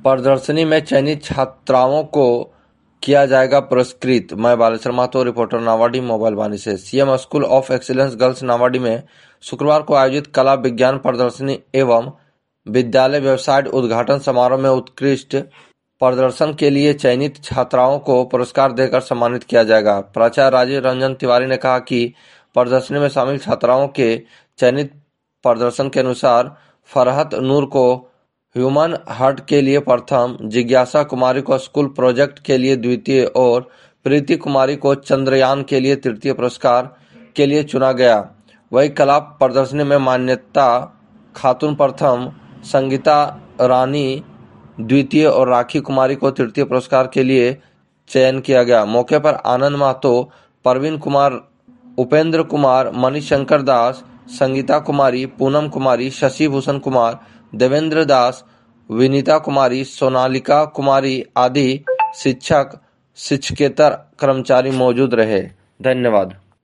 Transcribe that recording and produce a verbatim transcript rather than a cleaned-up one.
प्रदर्शनी में चयनित छात्राओं को किया जाएगा पुरस्कृत। मैं बालेश्वर महतो, रिपोर्टर नावाडी मोबाइल वाणी से। CM school of excellence girls Nawadih में शुक्रवार को आयोजित कला विज्ञान प्रदर्शनी एवं विद्यालय वेबसाइट उद्घाटन समारोह में उत्कृष्ट प्रदर्शन के लिए चयनित छात्राओं को पुरस्कार देकर सम्मानित किया जाएगा। प्राचार्य राजीव रंजन तिवारी ने कहा कि प्रदर्शनी में शामिल छात्राओं के चयनित प्रदर्शन के अनुसार फरहत नूर को ह्यूमन हार्ट के लिए प्रथम, जिज्ञासा कुमारी को स्कूल प्रोजेक्ट के लिए द्वितीय और प्रीति कुमारी को चंद्रयान के लिए तृतीय पुरस्कार के लिए चुना गया। वही कला प्रदर्शनी में मान्यता खातून प्रथम, संगीता रानी द्वितीय और राखी कुमारी को तृतीय पुरस्कार के लिए चयन किया गया। मौके पर आनंद महतो, परवीन कुमार, उपेंद्र कुमार, मणिशंकर दास, संगीता कुमारी, पूनम कुमारी, शशि भूषण कुमार, देवेंद्र दास, विनीता कुमारी, सोनालिका कुमारी आदि शिक्षक शिक्षकेतर कर्मचारी मौजूद रहे। धन्यवाद।